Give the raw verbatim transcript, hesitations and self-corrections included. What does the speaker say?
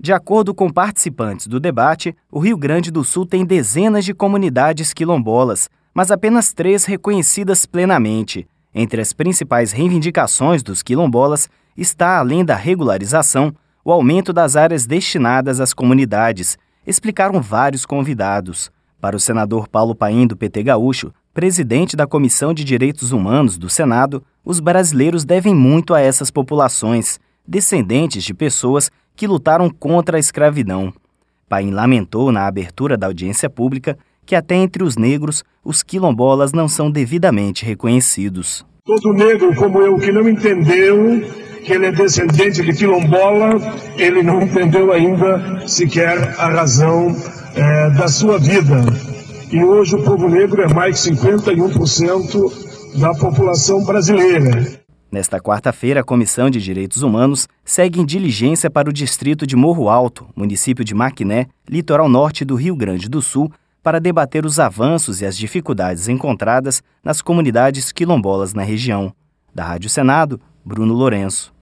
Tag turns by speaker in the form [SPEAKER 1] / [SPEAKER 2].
[SPEAKER 1] De acordo com participantes do debate, o Rio Grande do Sul tem dezenas de comunidades quilombolas, mas apenas três reconhecidas plenamente. Entre as principais reivindicações dos quilombolas está, além da regularização, o aumento das áreas destinadas às comunidades, explicaram vários convidados. Para o senador Paulo Paim, do P T Gaúcho, presidente da Comissão de Direitos Humanos do Senado, os brasileiros devem muito a essas populações, descendentes de pessoas que lutaram contra a escravidão. Paim lamentou na abertura da audiência pública que até entre os negros, os quilombolas não são devidamente reconhecidos.
[SPEAKER 2] Todo negro como eu que não entendeu que ele é descendente de quilombola, ele não entendeu ainda sequer a razão é, da sua vida. E hoje o povo negro é mais de cinquenta e um por cento da população brasileira.
[SPEAKER 1] Nesta quarta-feira, a Comissão de Direitos Humanos segue em diligência para o distrito de Morro Alto, município de Maquiné, litoral norte do Rio Grande do Sul, para debater os avanços e as dificuldades encontradas nas comunidades quilombolas na região. Da Rádio Senado, Bruno Lourenço.